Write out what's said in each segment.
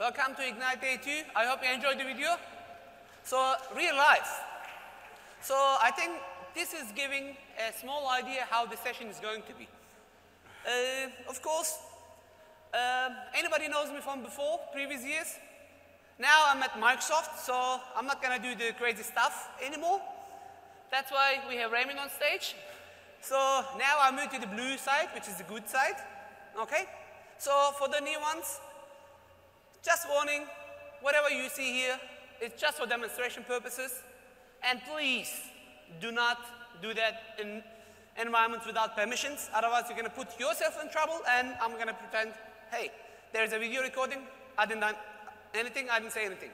Welcome to Ignite Day 2. I hope you enjoyed the video. So, real life. So, I think this is giving a small idea how the session is going to be. Of course, anybody knows me from before, previous years? Now I'm at Microsoft, so I'm not going to do the crazy stuff anymore. That's why we have Raymond on stage. So now I move to the blue side, which is the good side. Okay? So for the new ones, just warning, whatever you see here, it's just for demonstration purposes. And please do not do that in environments without permissions. Otherwise, you're going to put yourself in trouble, and I'm going to pretend, hey, there's a video recording. I didn't do anything. I didn't say anything.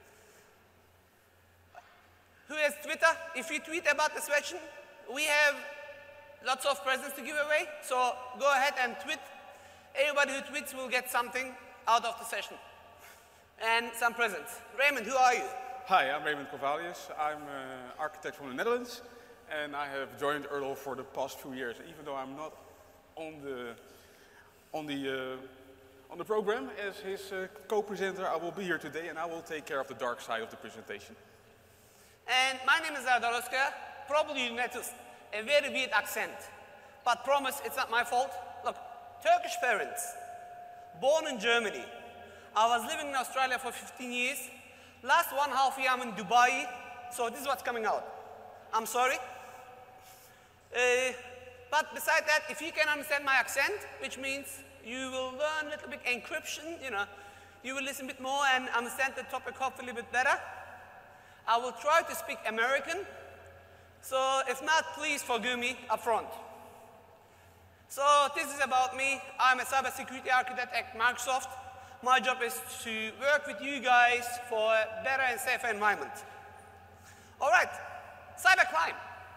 Who has Twitter? If you tweet about the session, we have lots of presents to give away. So go ahead and tweet. Everybody who tweets will get something out of the session. And some presents. Raymond, who are you? Hi, I'm Raymond Corvalius. I'm an architect from the Netherlands. And I have joined Erdl for the past few years. Even though I'm not on the program as his co-presenter, I will be here today and I will take care of the dark side of the presentation. And my name is Erdal Özker. Probably you noticed a very weird accent. But promise, it's not my fault. Look, Turkish parents, born in Germany. I was living in Australia for 15 years. Last 1.5 year I'm in Dubai. So this is what's coming out. I'm sorry. But besides that, if you can understand my accent, which means you will learn a little bit encryption, you will listen a bit more and understand the topic hopefully a bit better. I will try to speak American. So if not, please forgive me up front. So this is about me. I'm a cybersecurity architect at Microsoft. My job is to work with you guys for a better and safer environment. All right, cybercrime.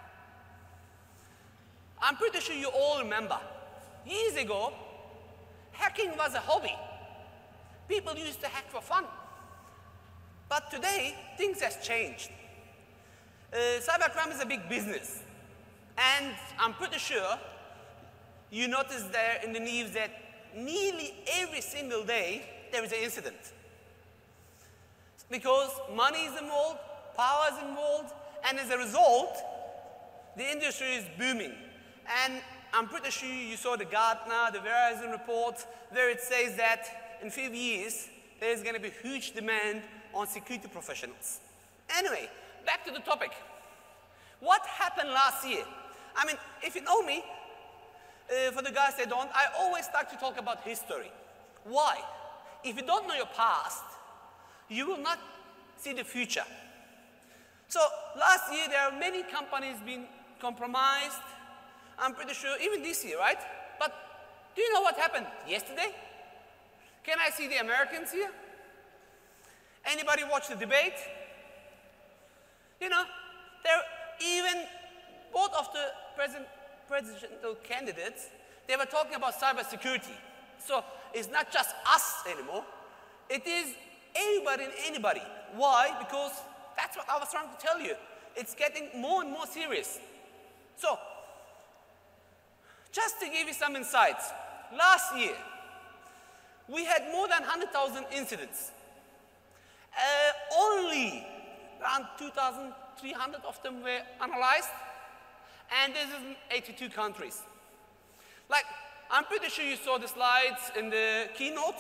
I'm pretty sure you all remember. Years ago, hacking was a hobby. People used to hack for fun. But today, things have changed. Cybercrime is a big business. And I'm pretty sure you notice there in the news that nearly every single day there is an incident. Because money is involved, power is involved, and as a result, the industry is booming. And I'm pretty sure you saw the Gartner, the Verizon report, where it says that in 5 years, there's going to be huge demand on security professionals. Anyway, back to the topic. What happened last year? I mean, if you know me, for the guys that don't, I always like to talk about history. Why? If you don't know your past, you will not see the future. So last year, there are many companies being compromised. I'm pretty sure, even this year, right? But do you know what happened yesterday? Can I see the Americans here? Anybody watch the debate? There even both of the presidential candidates, they were talking about cybersecurity. So it's not just us anymore. It is everybody and anybody. Why? Because that's what I was trying to tell you. It's getting more and more serious. So, just to give you some insights, last year, we had more than 100,000 incidents. Only around 2,300 of them were analyzed, and this is in 82 countries. Like, I'm pretty sure you saw the slides in the keynote.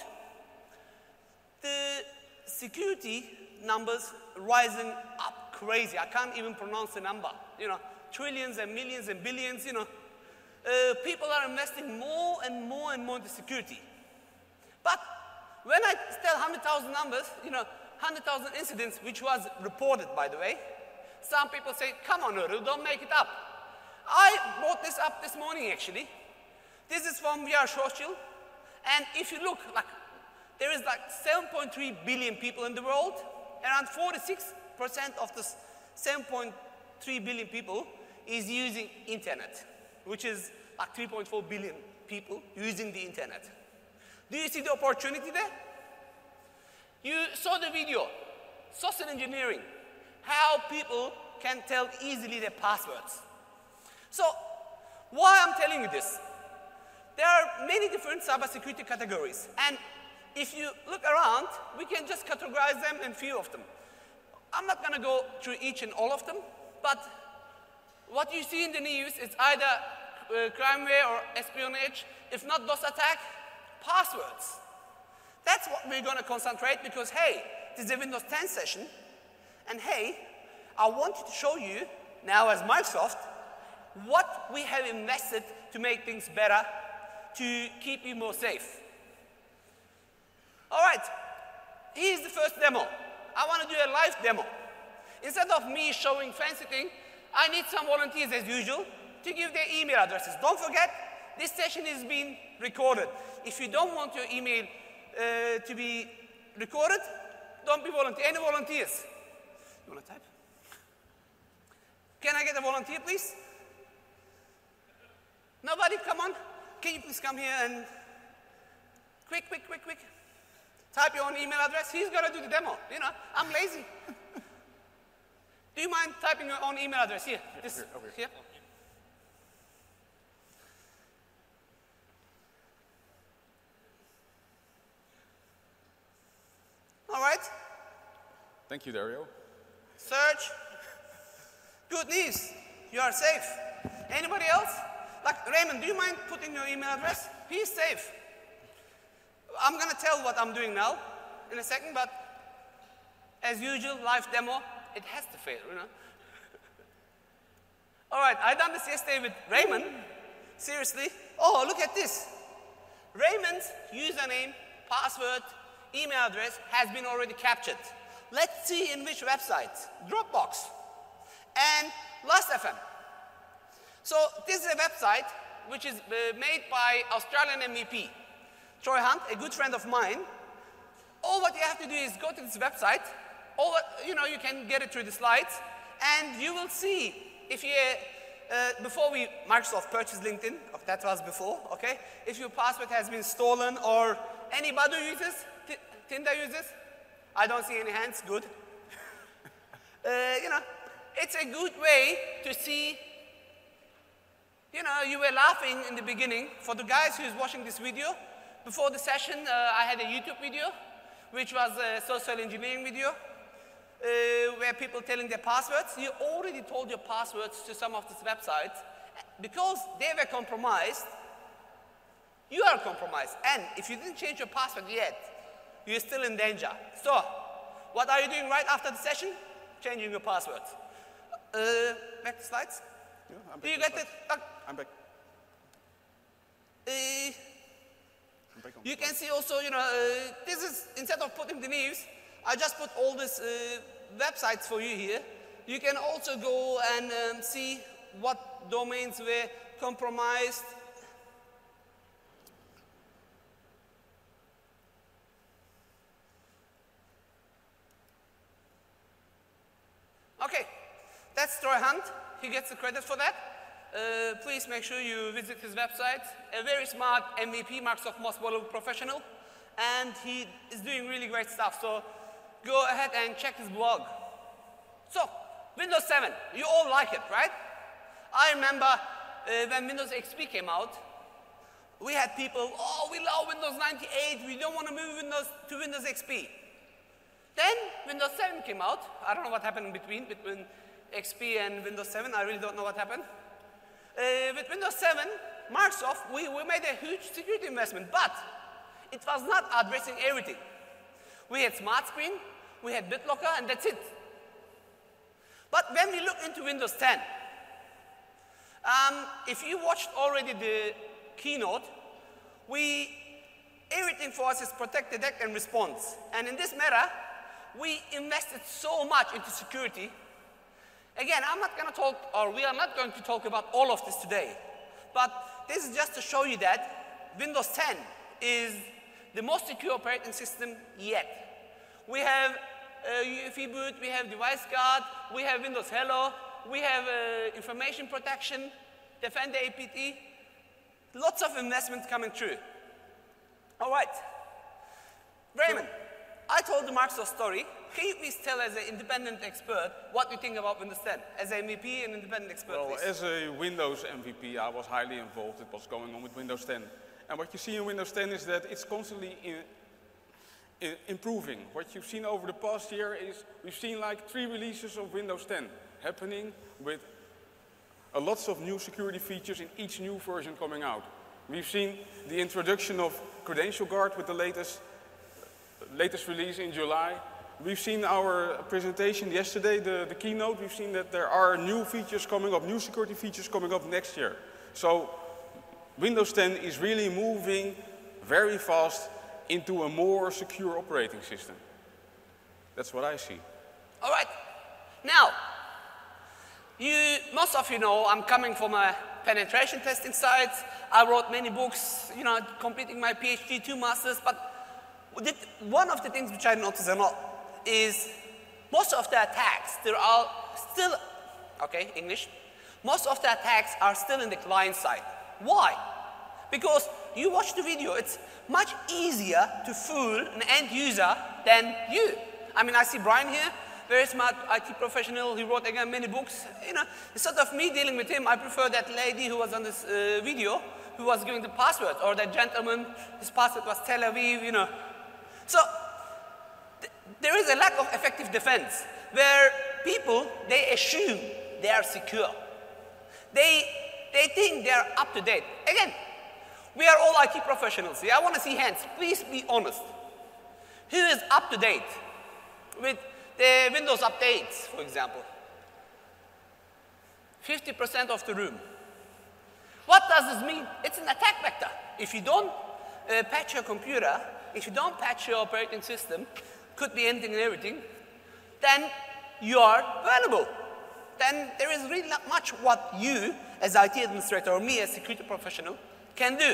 The security numbers rising up crazy. I can't even pronounce the number. Trillions and millions and billions, people are investing more and more and more into security. But when I tell 100,000 numbers, 100,000 incidents, which was reported, by the way, some people say, come on, Erdal, don't make it up. I brought this up this morning, actually. This is from VR Social. And if you look, there is 7.3 billion people in the world. Around 46% of the 7.3 billion people is using internet, which is 3.4 billion people using the internet. Do you see the opportunity there? You saw the video, social engineering, how people can tell easily their passwords. So, why I'm telling you this? There are many different cybersecurity categories, and if you look around, we can just categorize them in few of them. I'm not going to go through each and all of them, but what you see in the news is either crimeware or espionage, if not DOS attack, passwords. That's what we're going to concentrate because, hey, this is a Windows 10 session, and hey, I wanted to show you now as Microsoft what we have invested to make things better, to keep you more safe. All right, here's the first demo. I want to do a live demo. Instead of me showing fancy thing, I need some volunteers as usual to give their email addresses. Don't forget, this session is being recorded. If you don't want your email to be recorded, don't be volunteer. Any volunteers? You want to type? Can I get a volunteer, please? Nobody? Come on. Can you please come here and quick. Type your own email address. He's going to do the demo. You know, I'm lazy. Do you mind typing your own email address here? This, over here. All right. Thank you, Dario. Search. Good news. You are safe. Anybody else? Like Raymond, do you mind putting your email address? He's safe. I'm going to tell what I'm doing now in a second, but as usual, live demo, it has to fail, you know. All right, I done this yesterday with Raymond. Seriously. Oh, look at this. Raymond's username, password, email address has been already captured. Let's see in which website. Dropbox and Last.fm. So this is a website which is made by Australian MVP, Troy Hunt, a good friend of mine. All what you have to do is go to this website. You know, you can get it through the slides, and you will see if you, before Microsoft purchased LinkedIn, that was before, okay? If your password has been stolen or any Badoo users, Tinder users, I don't see any hands, good. You know, it's a good way to see, you know, you were laughing in the beginning. For the guys who's watching this video, before the session, I had a YouTube video, which was a social engineering video, where people telling their passwords. You already told your passwords to some of these websites. Because they were compromised, you are compromised. And if you didn't change your password yet, you're still in danger. So, what are you doing right after the session? Changing your password. Back to slides. Yeah, do you get it? I'm back. You can see also, you know, this is, instead of putting the news, I just put all these websites for you here. You can also go and see what domains were compromised. Okay, that's Troy Hunt. He gets the credit for that. Please make sure you visit his website. A very smart MVP, Microsoft Most Valuable Professional, and he is doing really great stuff. So go ahead and check his blog. So, Windows 7, you all like it, right? I remember when Windows XP came out, we had people, oh, we love Windows 98, we don't want to move to Windows XP. Then Windows 7 came out. I don't know what happened in between XP and Windows 7. I really don't know what happened. With Windows 7, Microsoft, we made a huge security investment, but it was not addressing everything. We had Smart Screen, we had BitLocker, and that's it. But when we look into Windows 10, if you watched already the keynote, everything for us is protect, detect, and response. And in this matter, we invested so much into security. Again, I'm not going to talk, or we are not going to talk about all of this today. But this is just to show you that Windows 10 is the most secure operating system yet. We have UEFI boot, we have device guard, we have Windows Hello, we have information protection, Defender APT, lots of investments coming through. All right, Raymond, I told the Microsoft story. Can you please tell, as an independent expert, what you think about Windows 10? As an MVP and independent expert, well, please. As a Windows MVP, I was highly involved in what's going on with Windows 10. And what you see in Windows 10 is that it's constantly improving. What you've seen over the past year is we've seen like 3 releases of Windows 10 happening with lots of new security features in each new version coming out. We've seen the introduction of Credential Guard with the latest release in July. We've seen our presentation yesterday, the keynote. We've seen that there are new features coming up, new security features coming up next year. So Windows 10 is really moving very fast into a more secure operating system. That's what I see. All right. Now, most of you know I'm coming from a penetration testing side. I wrote many books, completing my PhD, 2 masters, but one of the things which I noticed a lot is most of the attacks, there are still, okay, English, most of the attacks are still in the client side. Why? Because you watch the video, it's much easier to fool an end user than you. I mean, I see Brian here, very smart IT professional. He wrote, again, many books. Instead of me dealing with him, I prefer that lady who was on this video, who was giving the password, or that gentleman, his password was Tel Aviv, So, there is a lack of effective defense, where people, they assume they are secure. They think they are up to date. Again, we are all IT professionals here. I want to see hands. Please be honest. Who is up to date with the Windows updates, for example? 50% of the room. What does this mean? It's an attack vector. If you don't patch your computer, if you don't patch your operating system, could be anything and everything, then you are vulnerable. Then there is really not much what you, as IT administrator, or me as security professional, can do.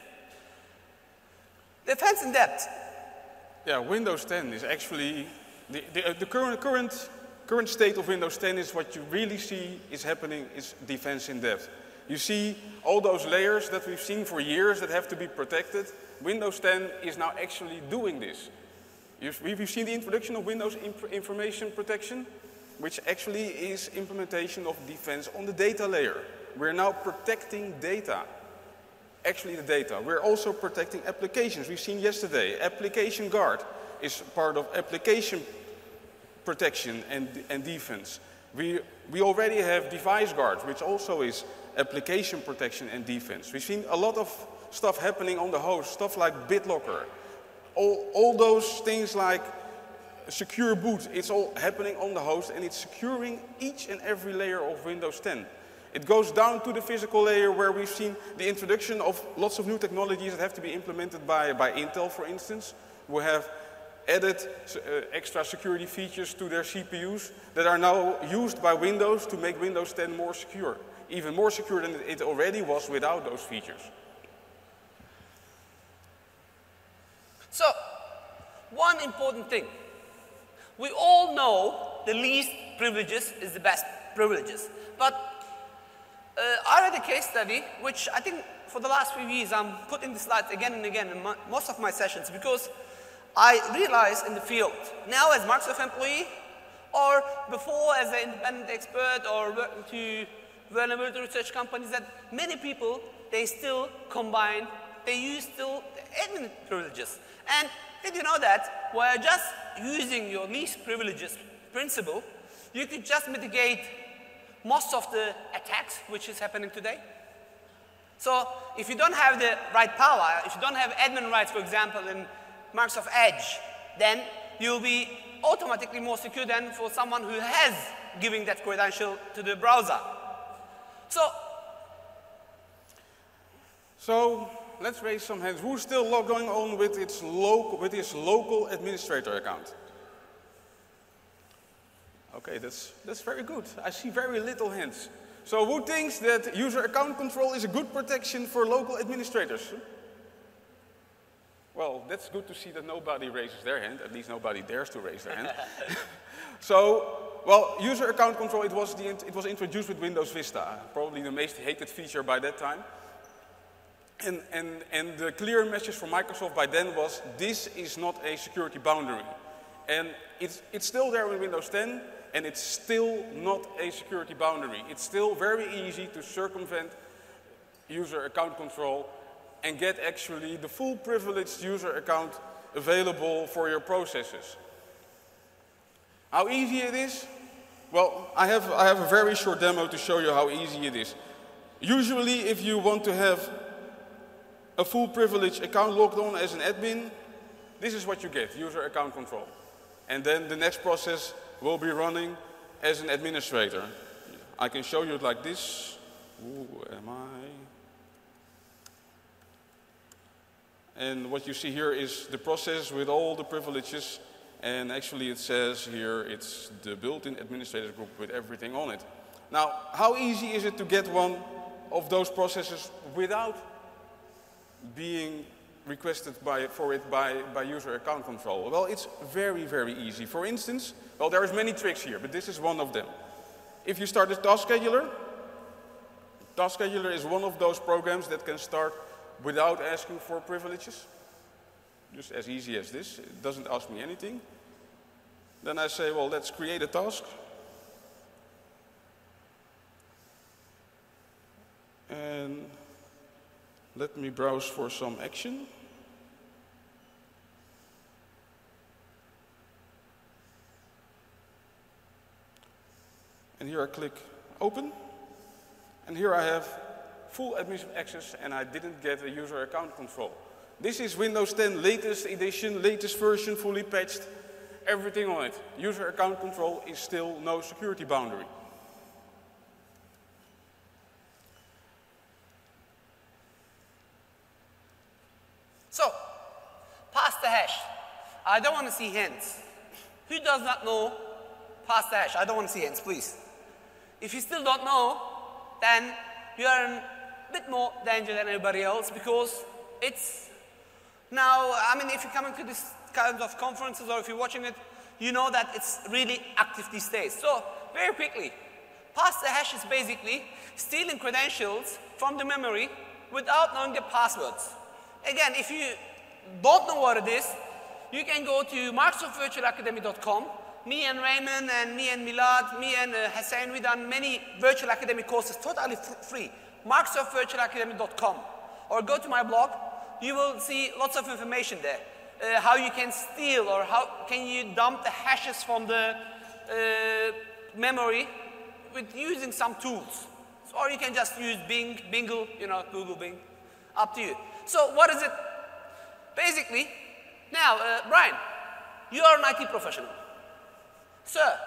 Defense in depth. Yeah, Windows 10 is actually, the current state of Windows 10 is what you really see is happening is defense in depth. You see all those layers that we've seen for years that have to be protected. Windows 10 is now actually doing this. We've seen the introduction of Windows Information Protection, which actually is implementation of defense on the data layer. We're now protecting data, actually the data. We're also protecting applications. We've seen yesterday, Application Guard is part of application protection and defense. We already have Device Guard, which also is application protection and defense. We've seen a lot of stuff happening on the host, stuff like BitLocker. All those things like secure boot, it's all happening on the host, and it's securing each and every layer of Windows 10. It goes down to the physical layer where we've seen the introduction of lots of new technologies that have to be implemented by Intel, for instance, who have added extra security features to their CPUs that are now used by Windows to make Windows 10 more secure, even more secure than it already was without those features. So, one important thing. We all know the least privileges is the best privileges. But I read a case study, which I think for the last few years I'm putting the slides again and again in most of my sessions, because I realized in the field, now as Microsoft employee, or before as an independent expert or working to vulnerability research companies, that many people, they still combine, they use still admin privileges. And did you know that by just using your least privileges principle, you could just mitigate most of the attacks which is happening today? So if you don't have the right power, if you don't have admin rights, for example, in Microsoft Edge, then you'll be automatically more secure than for someone who has given that credential to the browser. So let's raise some hands. Who's still going on with his local administrator account? Okay, that's very good. I see very little hands. So who thinks that user account control is a good protection for local administrators? Well, that's good to see that nobody raises their hand. At least nobody dares to raise their hand. Well, user account control, it was introduced with Windows Vista, probably the most hated feature by that time. And the clear message from Microsoft by then was, this is not a security boundary. And it's still there in Windows 10, and it's still not a security boundary. It's still very easy to circumvent user account control and get actually the full privileged user account available for your processes. How easy it is? Well, I have a very short demo to show you how easy it is. Usually, if you want to have a full privilege account logged on as an admin, this is what you get, user account control. And then the next process will be running as an administrator. I can show you it like this. Who am I? And what you see here is the process with all the privileges. And actually it says here it's the built-in administrator group with everything on it. Now, how easy is it to get one of those processes without being requested for it by user account control? Well, it's very, very easy. For instance, well, there's many tricks here, but this is one of them. If you start a task scheduler is one of those programs that can start without asking for privileges. Just as easy as this. It doesn't ask me anything. Then I say, well, let's create a task. And let me browse for some action. And here I click open. And here I have full admin access and I didn't get a user account control. This is Windows 10 latest edition, latest version, fully patched, everything on it. User account control is still no security boundary. So, pass the hash. I don't want to see hands. Who does not know pass the hash? I don't want to see hands, please. If you still don't know, then you are in a bit more danger than everybody else because it's now, I mean, if you're coming to this kind of conferences or if you're watching it, you know that it's really active these days. So, very quickly, pass the hash is basically stealing credentials from the memory without knowing the passwords. Again, if you don't know what it is, you can go to MicrosoftVirtualAcademy.com. Me and Raymond and me and Milad, me and Hussein, we've done many Virtual Academy courses totally free. MicrosoftVirtualAcademy.com. Or go to my blog, you will see lots of information there. How you can steal or how can you dump the hashes from the memory with using some tools. Or you can just use Bing, Bingle, you know, Google Bing. Up to you. So what is it? Basically, now, Brian, you are an IT professional. Sir,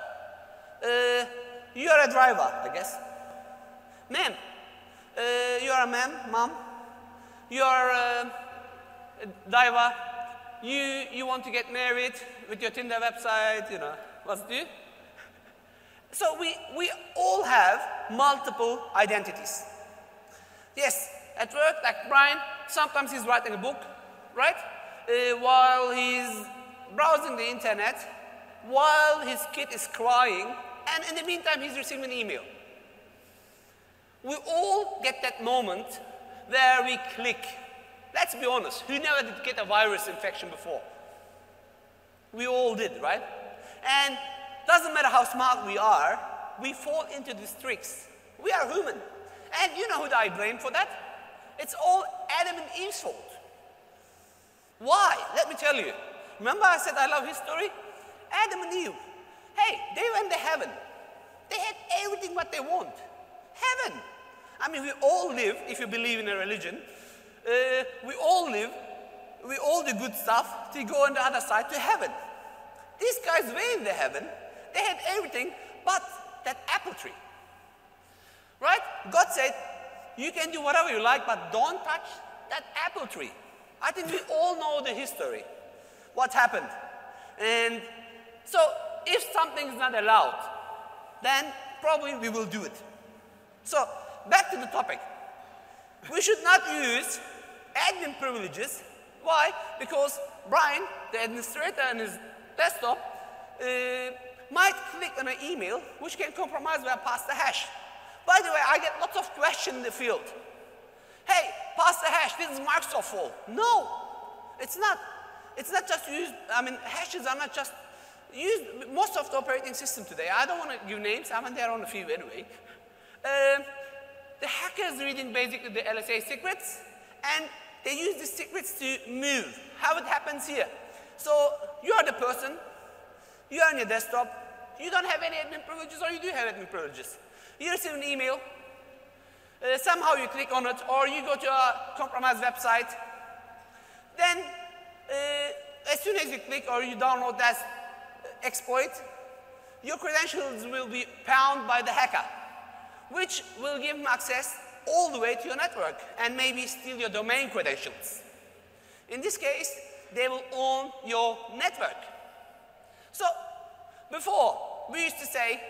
you are a driver, I guess. Ma'am, you are a mom. You are a diver. You want to get married with your Tinder website, you know, what's it do? So we all have multiple identities. Yes, at work, like Brian, sometimes he's writing a book, right? While he's browsing the internet, while his kid is crying, and in the meantime, he's receiving an email. We all get that moment where we click. Let's be honest, who never did get a virus infection before? We all did, right? And doesn't matter how smart we are, we fall into these tricks. We are human. And you know who I blame for that? It's all Adam and Eve's fault. Why? Let me tell you. Remember I said I love history? Adam and Eve. Hey, they went to heaven. They had everything what they want. Heaven. I mean, we all live, if you believe in a religion, we all live, we all do good stuff to go on the other side to heaven. These guys were in the heaven. They had everything but that apple tree. Right? God said, you can do whatever you like, but don't touch that apple tree. I think we all know the history, what happened. And so if something is not allowed, then probably we will do it. So back to the topic. We should not use admin privileges. Why? Because Brian, the administrator on his desktop, might click on an email which can compromise where pass the hash. By the way, I get lots of questions in the field. Hey, pass the hash, this is Microsoft's fault. No, it's not. It's not just used, I mean, hashes are not just used, most of the operating system today, I don't want to give names, I mean, they're on a few anyway. The hackers reading basically the LSA secrets, and they use the secrets to move. How it happens here? So you are the person, you are on your desktop, you don't have any admin privileges, or you do have admin privileges. You receive an email, somehow you click on it, or you go to a compromised website. Then, as soon as you click or you download that exploit, your credentials will be found by the hacker, which will give them access all the way to your network and maybe steal your domain credentials. In this case, they will own your network. So, before, we used to say,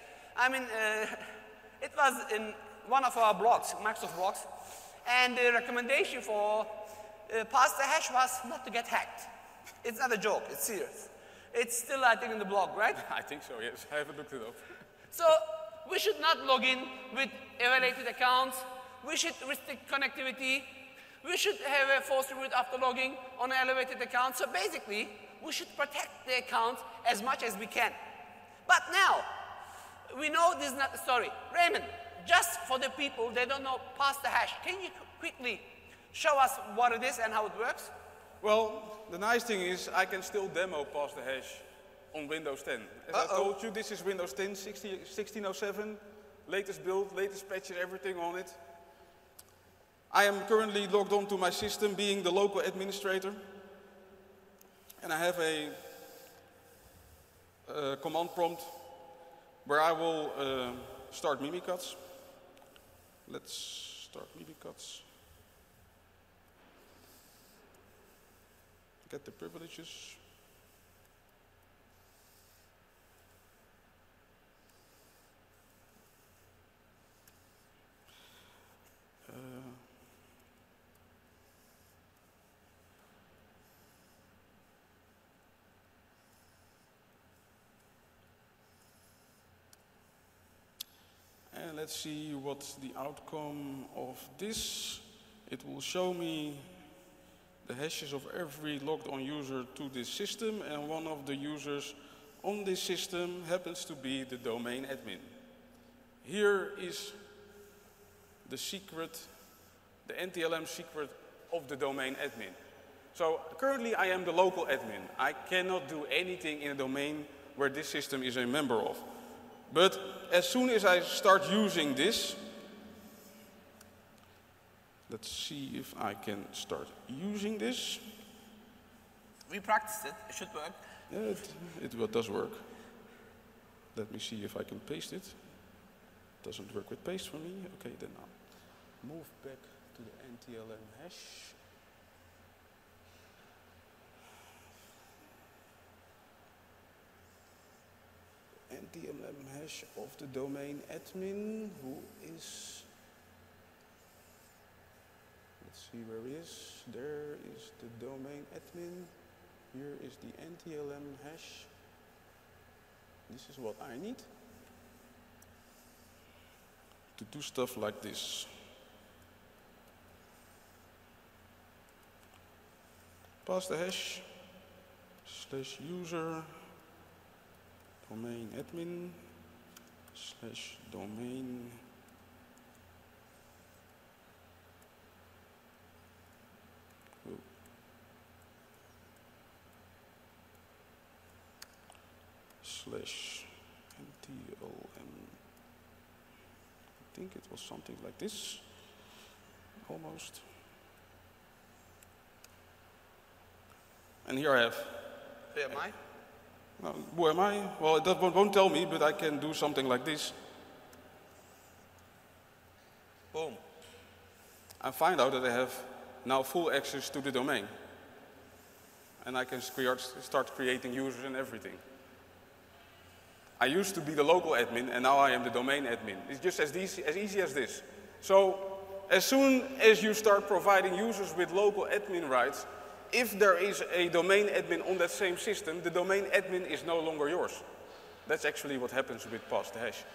it was in one of our blogs, Microsoft blogs, and the recommendation for pass the hash was not to get hacked. It's not a joke, it's serious. It's still, I think, in the blog, right? I think so, yes. I haven't looked it up. So we should not log in with evaluated accounts. We should restrict connectivity. We should have a forced reboot after logging on an elevated account. So basically, we should protect the account as much as we can. But now, we know this is not the story. Raymond, just for the people, they don't know pass the hash. Can you quickly show us what it is and how it works? Well, the nice thing is I can still demo pass the hash on Windows 10. As I told you, this is Windows 10 1607, latest build, latest patches, everything on it. I am currently logged on to my system being the local administrator. And I have a command prompt where I will start Mimikatz. Let's start Mimikatz. Get the privileges. And let's see what's the outcome of this. It will show me the hashes of every logged on user to this system, and one of the users on this system happens to be the domain admin. Here is the secret, the NTLM secret of the domain admin. So currently I am the local admin. I cannot do anything in a domain where this system is a member of. But as soon as I start using this, let's see if I can start using this. We practiced it. It should work. Yeah, it does work. Let me see if I can paste it. Doesn't work with paste for me. Okay, then I'll move back to the NTLM hash. NTLM hash of the domain admin, who is... Let's see where he is. There is the domain admin. Here is the NTLM hash. This is what I need to do stuff like this. Pass the hash / user domain admin / domain /NTLM. I think it was something like this, almost. And here I have. Who am I? Who am I? Well, it won't tell me, but I can do something like this. Boom. I find out that I have now full access to the domain. And I can start creating users and everything. I used to be the local admin, and now I am the domain admin. It's just as easy as this. So, as soon as you start providing users with local admin rights, if there is a domain admin on that same system, the domain admin is no longer yours. That's actually what happens with pass the hash.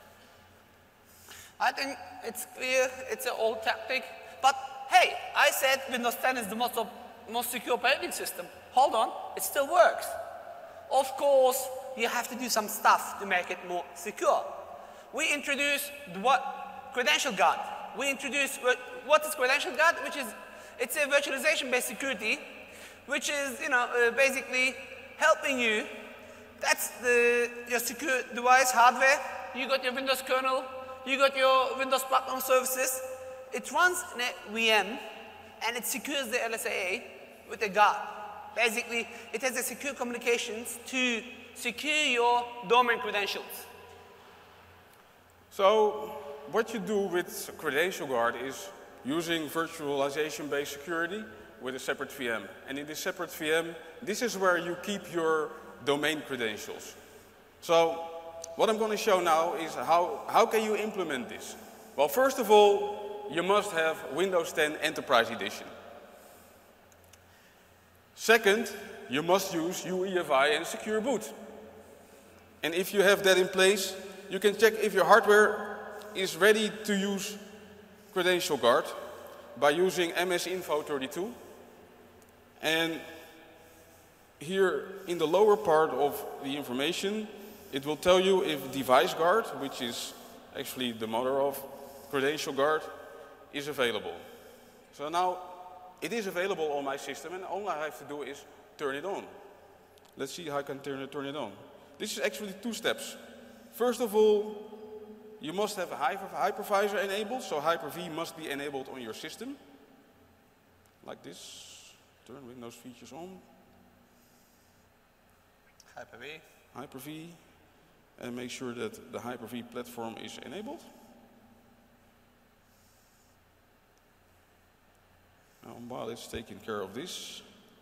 I think it's clear, it's an old tactic, but hey, I said Windows 10 is the most secure operating system. Hold on, it still works. Of course, you have to do some stuff to make it more secure. We introduced Credential Guard. We introduced what is Credential Guard, which is it's a virtualization-based security which is, basically helping you. That's your secure device hardware. You got your Windows kernel. You got your Windows platform services. It runs in a VM, and it secures the LSAA with a guard. Basically, it has a secure communications to secure your domain credentials. So what you do with Credential Guard is using virtualization-based security with a separate VM. And in this separate VM, this is where you keep your domain credentials. So what I'm going to show now is how can you implement this? Well, first of all, you must have Windows 10 Enterprise Edition. Second, you must use UEFI and Secure Boot. And if you have that in place, you can check if your hardware is ready to use Credential Guard by using MS Info 32. And here in the lower part of the information, it will tell you if Device Guard, which is actually the mother of Credential Guard, is available. So now it is available on my system, and all I have to do is turn it on. Let's see how I can turn it on. This is actually two steps. First of all, you must have a hypervisor enabled, so Hyper-V must be enabled on your system. Like this. Turn Windows features on. Hyper-V. Hyper-V. And make sure that the Hyper-V platform is enabled. Now, while it's taking care of this,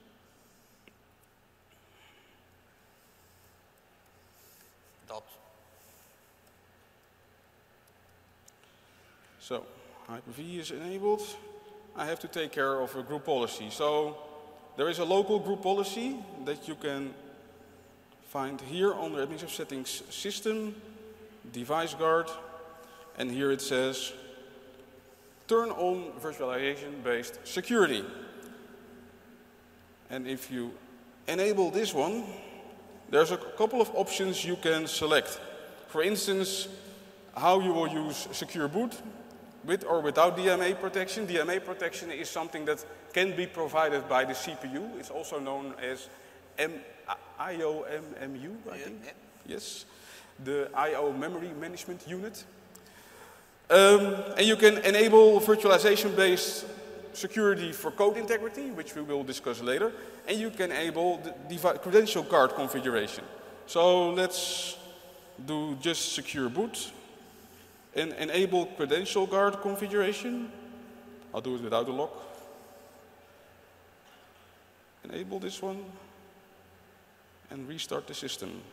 so Hyper-V is enabled. I have to take care of a group policy. So there is a local group policy that you can find here under Administrative Settings System, Device Guard, and here it says turn on virtualization-based security. And if you enable this one, there's a couple of options you can select. For instance, how you will use Secure Boot, with or without DMA protection. DMA protection is something that can be provided by the CPU. It's also known as IOMMU, I think. Yeah. Yes, the IO Memory Management Unit. And you can enable virtualization-based security for code integrity, which we will discuss later. And you can enable the Credential Guard configuration. So let's do just Secure Boot and enable Credential Guard configuration. I'll do it without the lock. Enable this one and restart the system.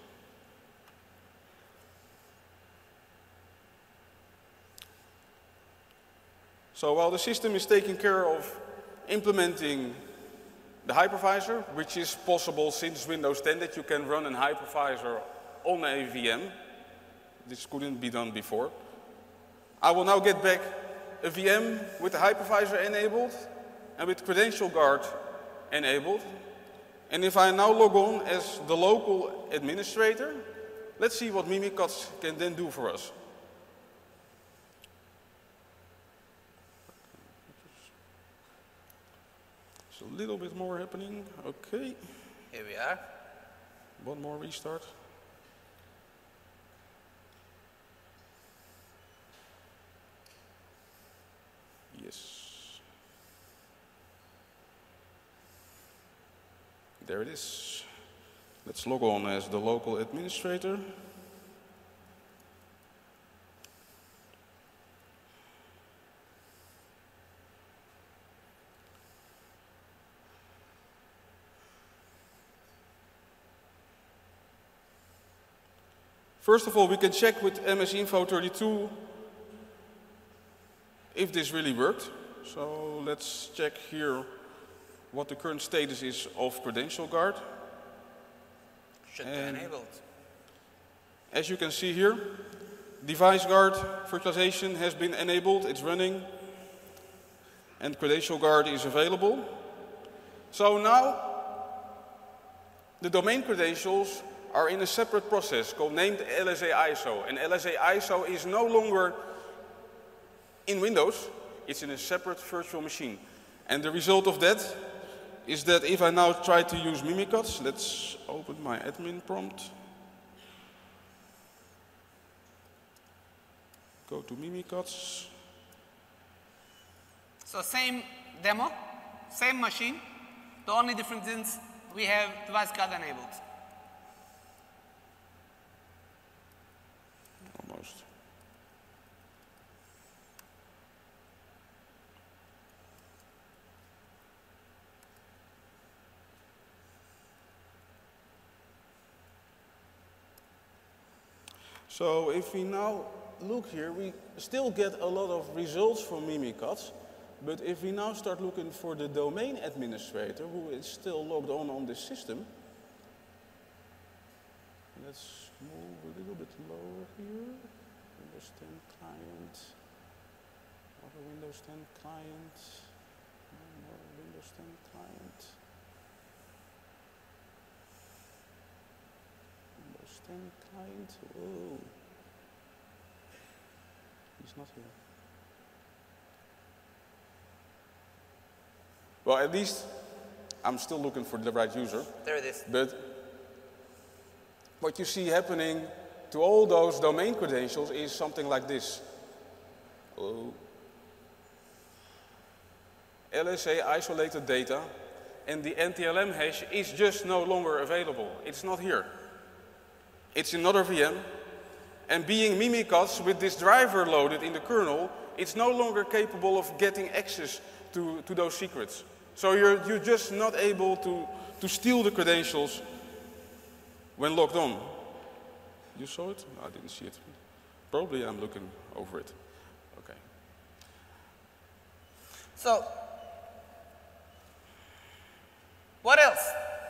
So while the system is taking care of implementing the hypervisor, which is possible since Windows 10 that you can run a hypervisor on a VM. This couldn't be done before. I will now get back a VM with the hypervisor enabled and with Credential Guard enabled. And if I now log on as the local administrator, let's see what Mimikatz can then do for us. There's a little bit more happening. Okay. Here we are. One more restart. Yes. There it is. Let's log on as the local administrator. First of all, we can check with MS Info 32 if this really worked. So let's check here what the current status is of Credential Guard. Should be enabled. As you can see here, Device Guard virtualization has been enabled, it's running, and Credential Guard is available. So now the domain credentials are in a separate process named LSA ISO. And LSA ISO is no longer in Windows, it's in a separate virtual machine. And the result of that is that if I now try to use Mimikatz, let's open my admin prompt. Go to Mimikatz. So same demo, same machine. The only difference is we have device guard enabled. Almost. So if we now look here, we still get a lot of results from Mimikatz. But if we now start looking for the domain administrator who is still logged on this system, let's move a little bit lower here. Windows 10 client, other Windows 10 client, more Windows 10 client, Windows 10 client. Whoa, he's not here. Well, at least I'm still looking for the right user. There it is. But what you see happening to all those domain credentials is something like this. Oh. LSA isolated data, and the NTLM hash is just no longer available. It's not here. It's another VM, and being Mimikatz with this driver loaded in the kernel, it's no longer capable of getting access to those secrets. So you're just not able to steal the credentials when logged on. You saw it? I didn't see it. Probably I'm looking over it. Okay. So, what else?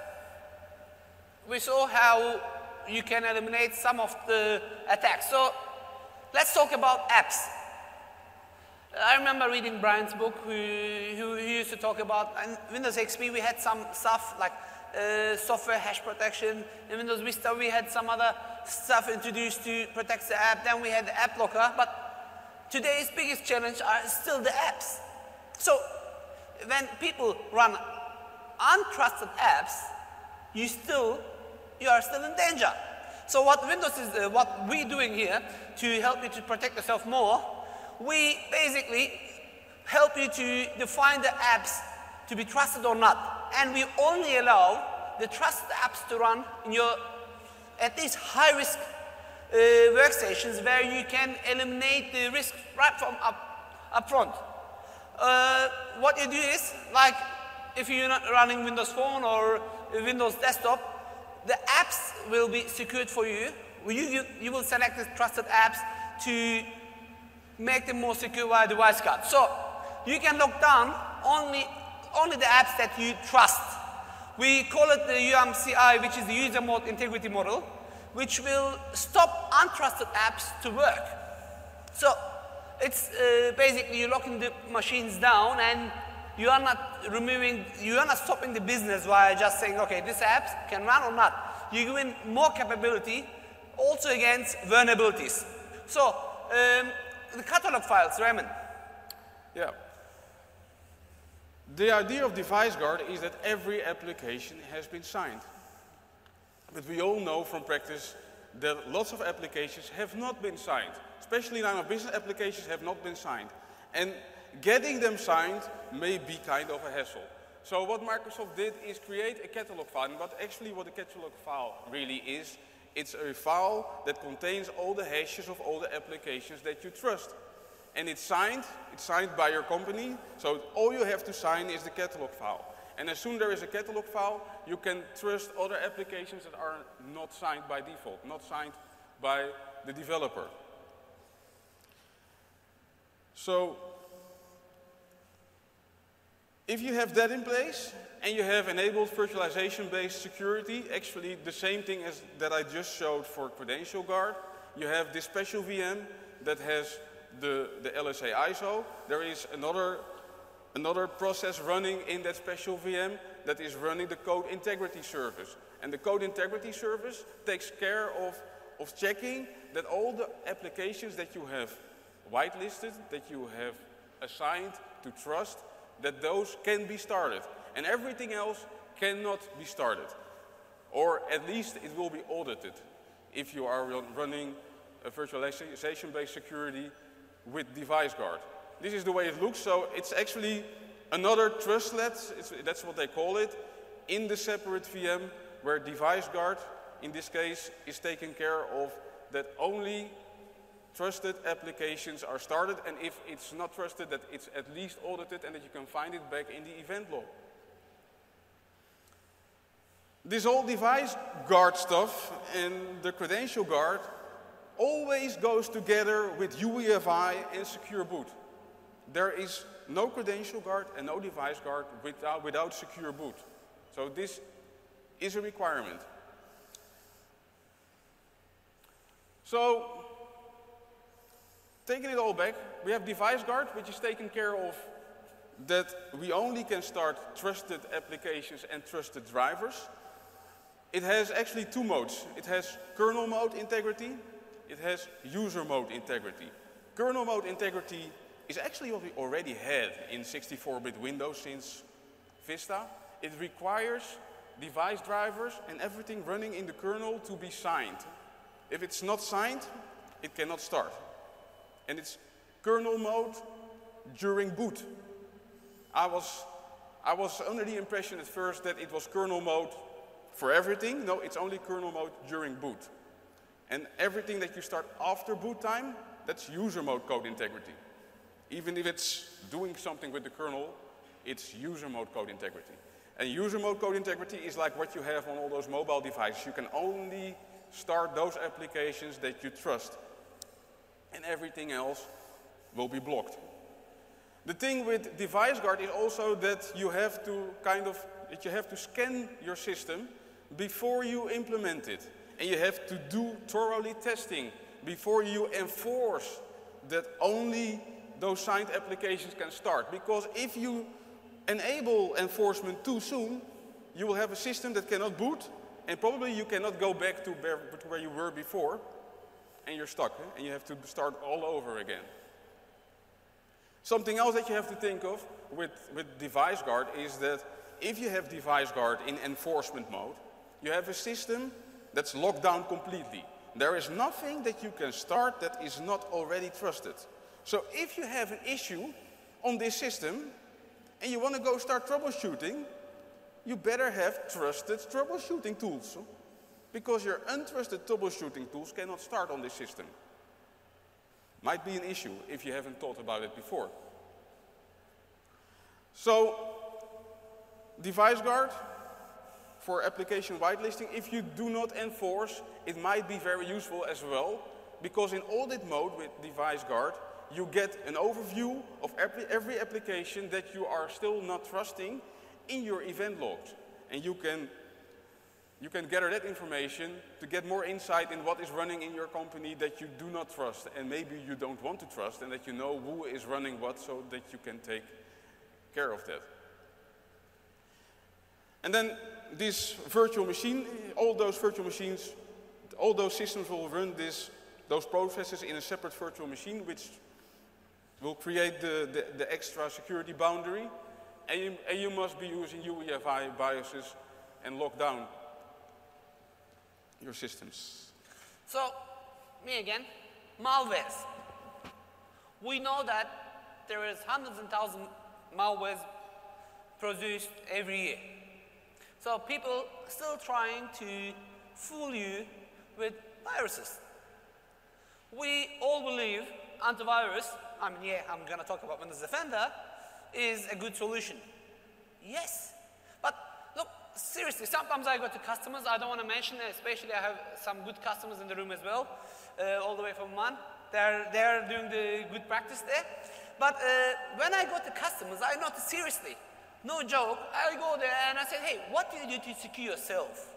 We saw how you can eliminate some of the attacks. So, let's talk about apps. I remember reading Brian's book, who used to talk about, in Windows XP we had some stuff like software hash protection. In Windows Vista we had some other stuff introduced to protect the app. Then we had the app blocker. But today's biggest challenge are still the apps. So when people run untrusted apps, you are still in danger. So what Windows is, what we're doing here to help you to protect yourself more, we basically help you to define the apps to be trusted or not. And we only allow the trusted apps to run in your at least high-risk workstations where you can eliminate the risk right from up front. What you do is, like if you're not running Windows Phone or Windows Desktop, the apps will be secured for you. You will select the trusted apps to make them more secure via device guard. So you can lock down only the apps that you trust. We call it the UMCI, which is the user mode integrity model, which will stop untrusted apps to work. So it's basically you're locking the machines down, and you are not stopping the business via just saying, okay, this app can run or not. You're giving more capability also against vulnerabilities. So the catalog files, Raymond. Yeah. The idea of device guard is that every application has been signed. But we all know from practice that lots of applications have not been signed. Especially line of business applications have not been signed. And getting them signed may be kind of a hassle. So what Microsoft did is create a catalog file. And actually what a catalog file really is, it's a file that contains all the hashes of all the applications that you trust. And it's signed by your company, so all you have to sign is the catalog file. And as soon as there is a catalog file, you can trust other applications that are not signed by default, not signed by the developer. So if you have that in place, and you have enabled virtualization-based security, actually the same thing as that I just showed for Credential Guard, you have this special VM that has the LSA ISO. There is another process running in that special VM that is running the code integrity service. And the code integrity service takes care of checking that all the applications that you have whitelisted, that you have assigned to trust, that those can be started. and everything else cannot be started. Or at least it will be audited if you are running a virtualization-based security with Device Guard. This is the way it looks, so it's actually another trustlet, that's what they call it, in the separate VM where Device Guard, in this case, is taking care of that only trusted applications are started, and if it's not trusted, that it's at least audited and that you can find it back in the event log. This whole Device Guard stuff and the Credential Guard always goes together with UEFI and Secure Boot. There is no Credential Guard and no Device Guard without Secure Boot. So this is a requirement. So, taking it all back, we have Device Guard, which is taking care of that we only can start trusted applications and trusted drivers. It has actually two modes. It has kernel mode integrity, it has user mode integrity. Kernel mode integrity is actually what we already had in 64-bit Windows since Vista. It requires device drivers and everything running in the kernel to be signed. If it's not signed, it cannot start. And it's kernel mode during boot. I was under the impression at first that it was kernel mode for everything. No, it's only kernel mode during boot. And everything that you start after boot time, that's user mode code integrity. Even if it's doing something with the kernel, it's user mode code integrity. And user mode code integrity is like what you have on all those mobile devices. You can only start those applications that you trust, and everything else will be blocked. The thing with Device Guard is also that you have to scan your system before you implement it, and you have to do thoroughly testing before you enforce that only those signed applications can start. Because if you enable enforcement too soon, you will have a system that cannot boot, and probably you cannot go back to where you were before, and you're stuck, and you have to start all over again. Something else that you have to think of with Device Guard is that if you have Device Guard in enforcement mode, you have a system that's locked down completely. There is nothing that you can start that is not already trusted. So if you have an issue on this system, and you want to go start troubleshooting, you better have trusted troubleshooting tools, because your untrusted troubleshooting tools cannot start on this system. Might be an issue if you haven't thought about it before. So, Device Guard for application whitelisting, if you do not enforce, it might be very useful as well, because in audit mode with Device Guard, you get an overview of every application that you are still not trusting in your event logs. And you can gather that information to get more insight in what is running in your company that you do not trust, and maybe you don't want to trust, and that you know who is running what, so that you can take care of that. And then this virtual machine, all those virtual machines, all those systems will run those processes in a separate virtual machine, which will create the extra security boundary, and you must be using UEFI BIOSes and lock down your systems. So, me again, malwares. We know that there is hundreds and thousands of malwares produced every year. So people still trying to fool you with viruses. We all believe antivirus, I'm going to talk about Windows Defender, is a good solution. Yes, but look, seriously, sometimes I go to customers, I don't want to mention it, especially I have some good customers in the room as well, all the way from Oman. They're doing the good practice there. But when I go to customers, I notice seriously, no joke, I go there and I say, hey, what do you do to secure yourself?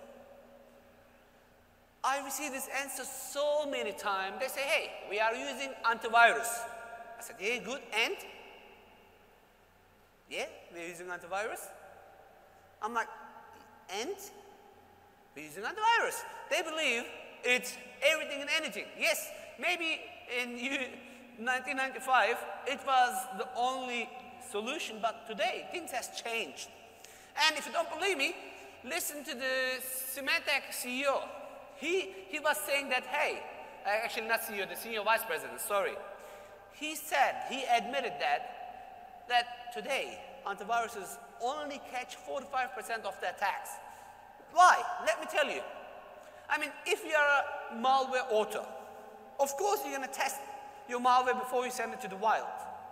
I receive this answer so many times. They say, hey, we are using antivirus. I said, yeah, good, and? Yeah, we're using antivirus. I'm like, and? We're using antivirus. They believe it's everything and anything. Yes, maybe in 1995, it was the only solution, but today things has changed. And if you don't believe me, listen to the Symantec CEO. He was saying that, hey, actually not CEO, the senior vice president, sorry. He said, he admitted that today antiviruses only catch 45% of the attacks. Why? Let me tell you. I mean, if you're a malware author, of course you're going to test your malware before you send it to the wild.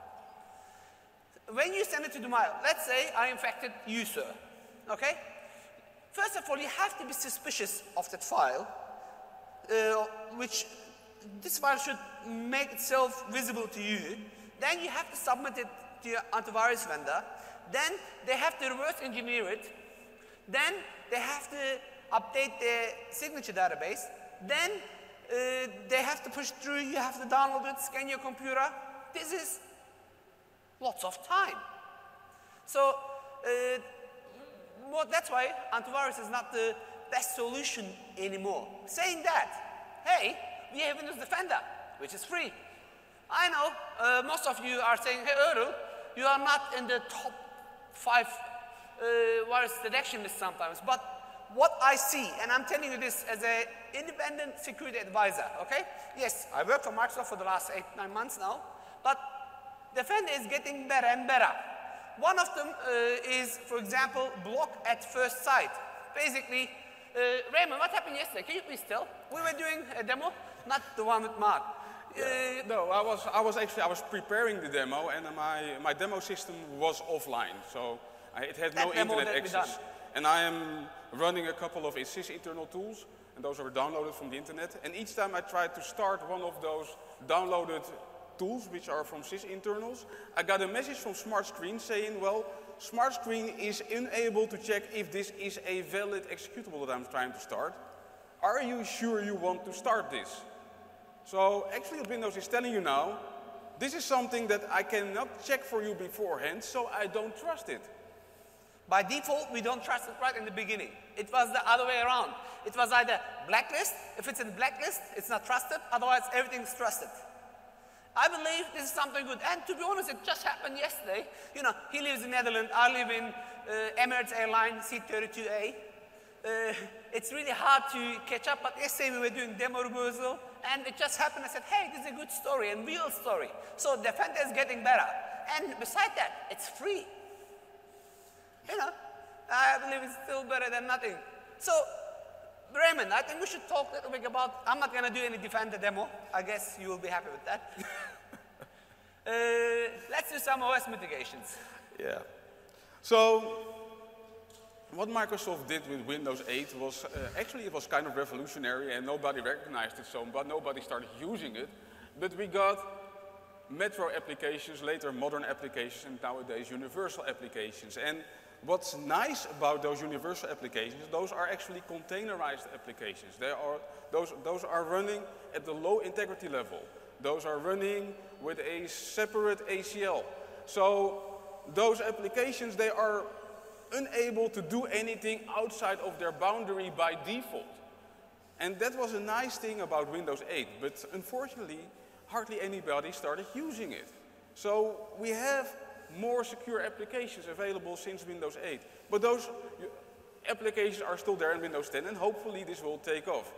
When you send it to the wild, let's say I infected you, sir, okay? First of all, you have to be suspicious of that file, which this file should make itself visible to you. Then you have to submit it to your antivirus vendor. Then they have to reverse engineer it. Then they have to update their signature database. Then they have to push through, you have to download it, scan your computer. This is lots of time. So that's why antivirus is not the best solution anymore. Saying that, hey, we have Windows Defender, which is free. I know most of you are saying, hey, Errol, you are not in the top 5 virus detection list sometimes. But what I see, and I'm telling you this as an independent security advisor, okay? Yes, I worked for Microsoft for the last 8-9 months now, but Defender is getting better and better. One of them is, for example, block at first sight. Basically, Raymond, what happened yesterday? Can you please tell? We were doing a demo, not the one with Mark. No, I was preparing the demo, and my demo system was offline, so it had no internet access. And I am running a couple of SysInternal internal tools, and those are downloaded from the internet. And each time I tried to start one of those downloaded tools, which are from sysinternals, I got a message from SmartScreen saying, well, SmartScreen is unable to check if this is a valid executable that I'm trying to start. Are you sure you want to start this? So actually what Windows is telling you now, this is something that I cannot check for you beforehand, so I don't trust it. By default, we don't trust it right in the beginning. It was the other way around. It was either blacklist. If it's in blacklist, it's not trusted. Otherwise, everything's trusted. I believe this is something good. And to be honest, it just happened yesterday. You know, he lives in Netherlands. I live in Emirates Airlines, C32A. It's really hard to catch up, but yesterday we were doing demo rehearsal, and it just happened. I said, hey, this is a good story and real story. So Defender is getting better. And besides that, it's free. You know, I believe it's still better than nothing. So, Raymond, I think we should talk a little bit about, I'm not going to do any Defender demo. I guess you will be happy with that. Let's do some OS mitigations. Yeah. So, what Microsoft did with Windows 8 was, actually it was kind of revolutionary and nobody recognized it so, but nobody started using it. But we got Metro applications, later modern applications, and nowadays universal applications. And what's nice about those universal applications, those are actually containerized applications. Those are running at the low integrity level. Those are running with a separate ACL. So those applications, they are unable to do anything outside of their boundary by default. And that was a nice thing about Windows 8, but unfortunately, hardly anybody started using it. So we have more secure applications available since Windows 8. But those applications are still there in Windows 10, and hopefully this will take off.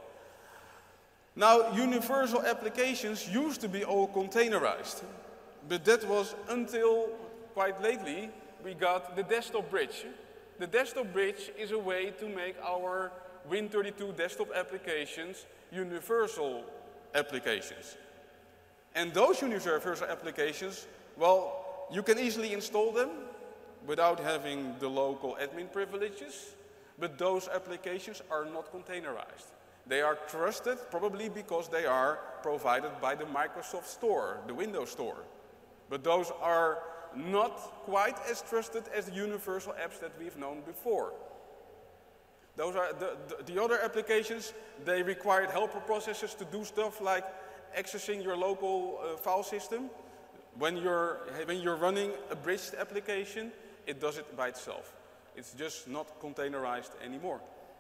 Now, universal applications used to be all containerized, but that was until quite lately we got the desktop bridge. The desktop bridge is a way to make our Win32 desktop applications universal applications. And those universal applications, well, you can easily install them without having the local admin privileges, but those applications are not containerized. They are trusted probably because they are provided by the Microsoft Store, the Windows Store. But those are not quite as trusted as the universal apps that we've known before. Those are the other applications, they required helper processes to do stuff like accessing your local file system. When you're running a bridged application, it does it by itself. It's just not containerized anymore.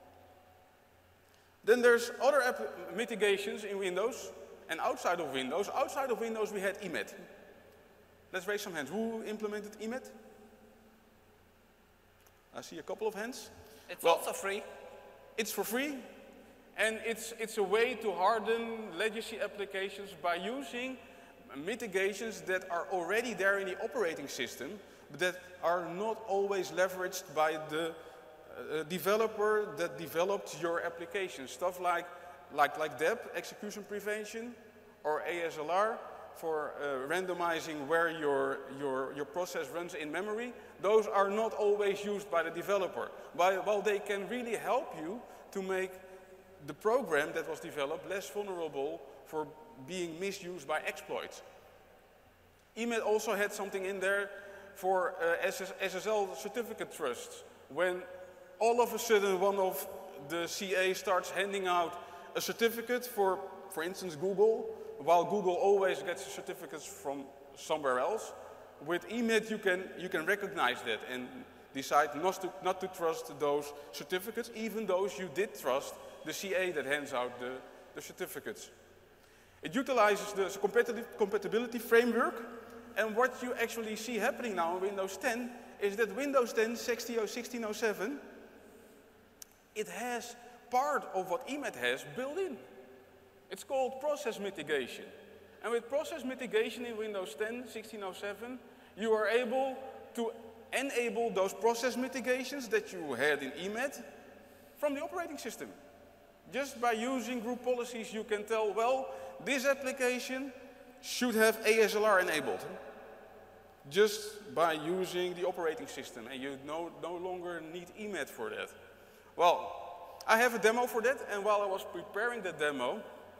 Then there's other mitigations in Windows and outside of Windows. Outside of Windows we had EMET. Let's raise some hands. Who implemented EMET? I see a couple of hands. It's also free. It's for free, and it's a way to harden legacy applications by using mitigations that are already there in the operating system, but that are not always leveraged by the developer that developed your application. Stuff like DEP, execution prevention, or ASLR for randomizing where your process runs in memory. Those are not always used by the developer. While they can really help you to make the program that was developed less vulnerable for being misused by exploits. EMET also had something in there for SSL certificate trusts. When all of a sudden one of the CA starts handing out a certificate for instance, Google, while Google always gets certificates from somewhere else, with EMET you can recognize that and decide not to trust those certificates, even those you did trust the CA that hands out the certificates. It utilizes the compatibility framework, and what you actually see happening now in Windows 10 is that Windows 10 1607, it has part of what EMET has built in. It's called process mitigation. And with process mitigation in Windows 10 1607, you are able to enable those process mitigations that you had in EMET from the operating system. Just by using group policies, you can tell, well, this application should have ASLR enabled. Just by using the operating system, and you no longer need EMET for that. Well, I have a demo for that, and while I was preparing the demo,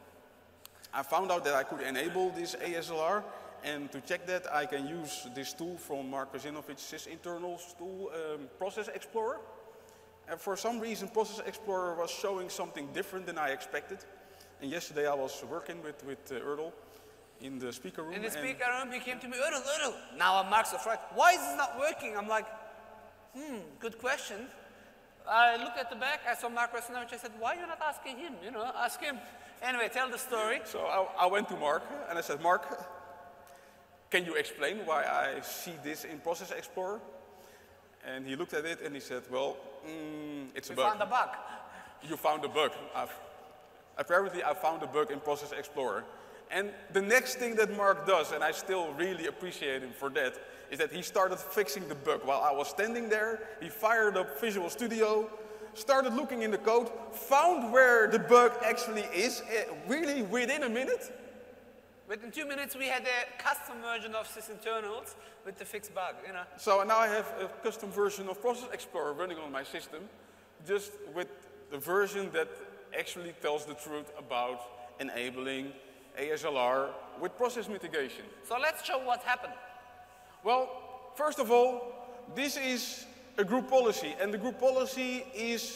I found out that I could enable this ASLR, and to check that, I can use this tool from Mark Kozinovich's internal tool, Process Explorer. And for some reason, Process Explorer was showing something different than I expected. And yesterday I was working with Erdal in the speaker room. In the speaker room, he came to me, Erdal. Now I'm Mark's afraid. Why is this not working? I'm like, good question. I looked at the back, I saw Mark Kozinovic, I said, why are you not asking him? You know, ask him. Anyway, tell the story. So I went to Mark and I said, Mark, can you explain why I see this in Process Explorer? And he looked at it and he said, well, it's a bug. You found a bug. You found a bug. Apparently I found a bug in Process Explorer. And the next thing that Mark does, and I still really appreciate him for that, is that he started fixing the bug. While I was standing there, he fired up Visual Studio, started looking in the code, found where the bug actually is, really within a minute. Within 2 minutes, we had a custom version of sysinternals with the fixed bug, you know. So now I have a custom version of Process Explorer running on my system, just with the version that actually tells the truth about enabling ASLR with process mitigation. So let's show what happened. Well, first of all, this is a group policy, and the group policy is,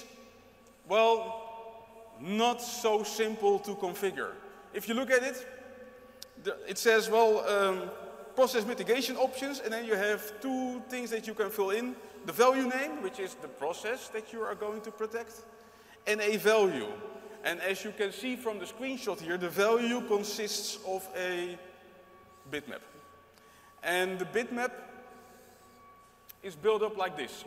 well, not so simple to configure. If you look at it, it says, well, process mitigation options, and then you have two things that you can fill in. The value name, which is the process that you are going to protect, and a value. And as you can see from the screenshot here, the value consists of a bitmap. And the bitmap is built up like this.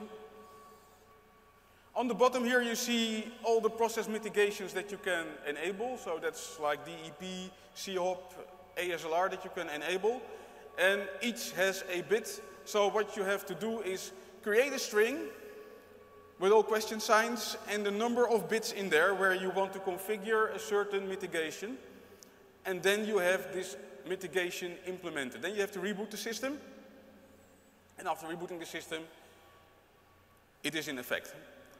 On the bottom here you see all the process mitigations that you can enable. So that's like DEP, CHOP, ASLR that you can enable. And each has a bit. So what you have to do is create a string with all question signs and the number of bits in there where you want to configure a certain mitigation. And then you have this mitigation implemented. Then you have to reboot the system. And after rebooting the system, it is in effect.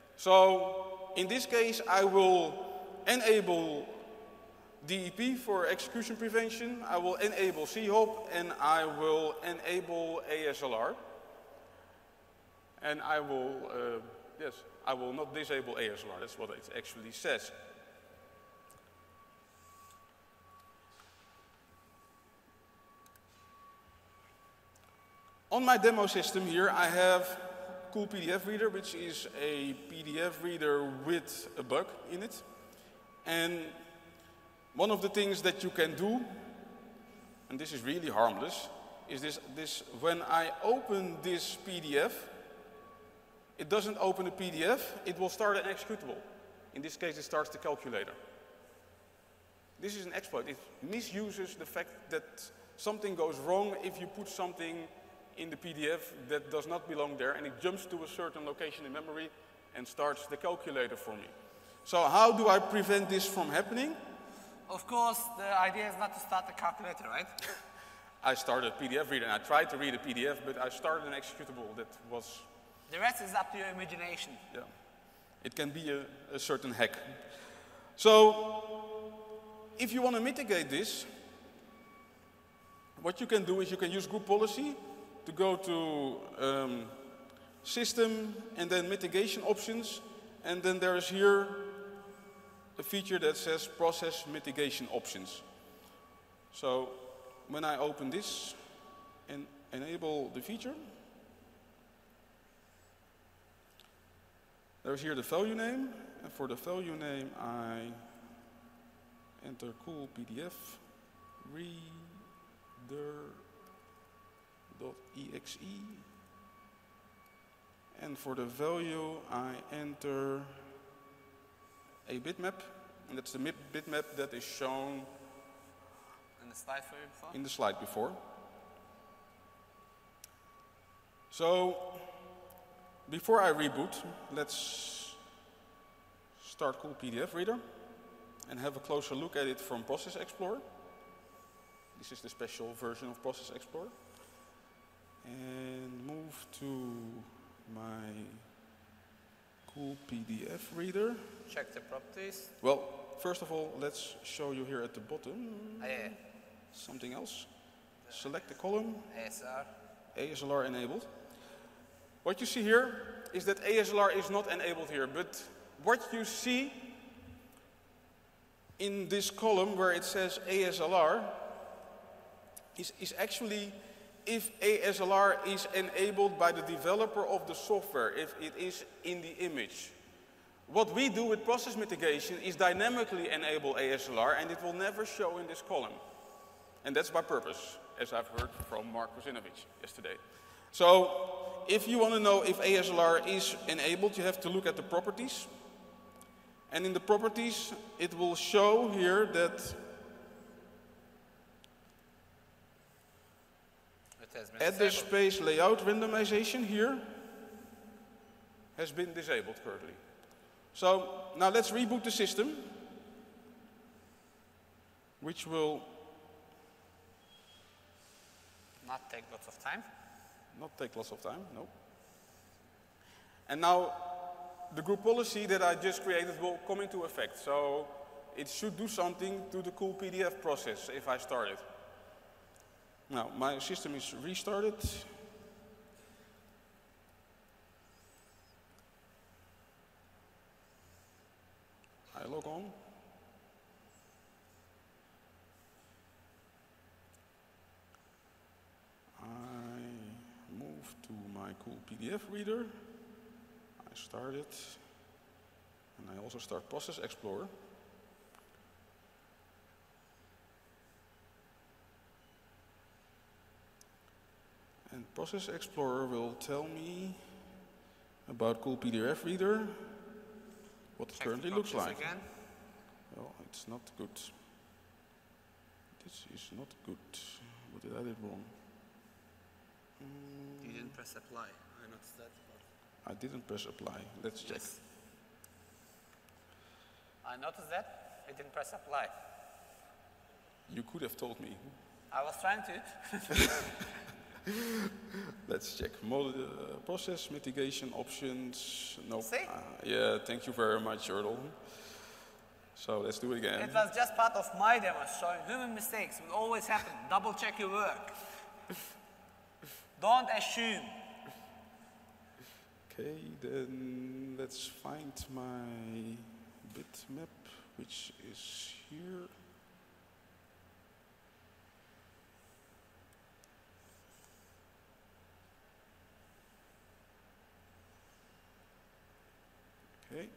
So in this case, I will enable DEP for execution prevention. I will enable CHOP, and I will enable ASLR. And I will, yes, I will not disable ASLR. That's what it actually says. On my demo system here, I have Cool PDF Reader, which is a PDF reader with a bug in it. And one of the things that you can do, and this is really harmless, is this when I open this PDF, it doesn't open a PDF, it will start an executable. In this case, it starts the calculator. This is an exploit. It misuses the fact that something goes wrong if you put something in the PDF that does not belong there, and it jumps to a certain location in memory and starts the calculator for me. So how do I prevent this from happening? Of course, the idea is not to start the calculator, right? I started a PDF reader, and I tried to read a PDF, but I started an executable that was... The rest is up to your imagination. Yeah. It can be a certain hack. So, if you want to mitigate this, what you can do is you can use group policy to go to system and then mitigation options, and then there is here a feature that says process mitigation options. So when I open this and enable the feature, there's here the value name, and for the value name I enter cool PDF reader.exe, and for the value I enter a bitmap, and that's the bitmap that is shown in the slide for you before? In the slide before. So before I reboot, let's start Cool PDF Reader and have a closer look at it from Process Explorer. This is the special version of Process Explorer. And move to my Cool PDF Reader. Check the properties. Well, first of all, let's show you here at the bottom yeah. something else. Select the column. ASLR. ASLR enabled. What you see here is that ASLR is not enabled here, but what you see in this column where it says ASLR is actually if ASLR is enabled by the developer of the software, if it is in the image. What we do with process mitigation is dynamically enable ASLR, and it will never show in this column. And that's by purpose, as I've heard from Mark Kozinovic yesterday. So if you want to know if ASLR is enabled, you have to look at the properties. And in the properties, it will show here that address space layout randomization here has been disabled currently. So now let's reboot the system, which will not take lots of time. Not take lots of time, no. And now the group policy that I just created will come into effect. So it should do something to the cool PDF process if I start it. Now my system is restarted. I log on. I move to my cool PDF reader. I start it. And I also start Process Explorer. And Process Explorer will tell me about Cool PDF Reader, what it currently looks like. Again. Well, it's not good. This is not good. What did I do wrong? You didn't press apply. I noticed that. I didn't press apply. Let's check. Yes. I noticed that. I didn't press apply. You could have told me. I was trying to. Let's check. Process mitigation options. Nope. See? Yeah, thank you very much, Erdl. So let's do it again. It was just part of my demo, showing human mistakes will always happen. Double check your work. Don't assume. Okay, then let's find my bitmap, which is here. Okay.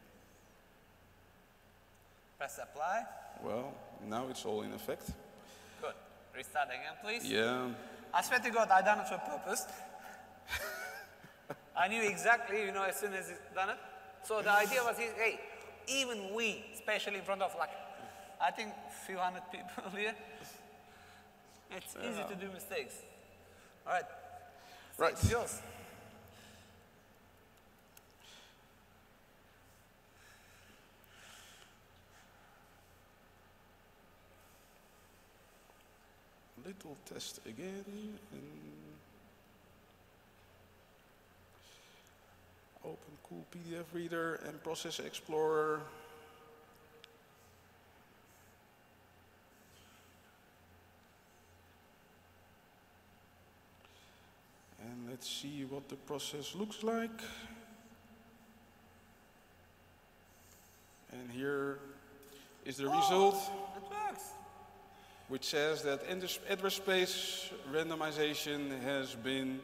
Press apply. Well, now it's all in effect. Good. Restart again, please. Yeah. I swear to God, I done it on purpose. I knew exactly, as soon as he's done it. So the idea was, hey, even we, especially in front of I think a few hundred people here, it's easy to do mistakes. All right. Right. It's yours. Little test again. Open cool PDF reader and Process Explorer. And let's see what the process looks like. And here is the result, It works. which says that address space randomization has been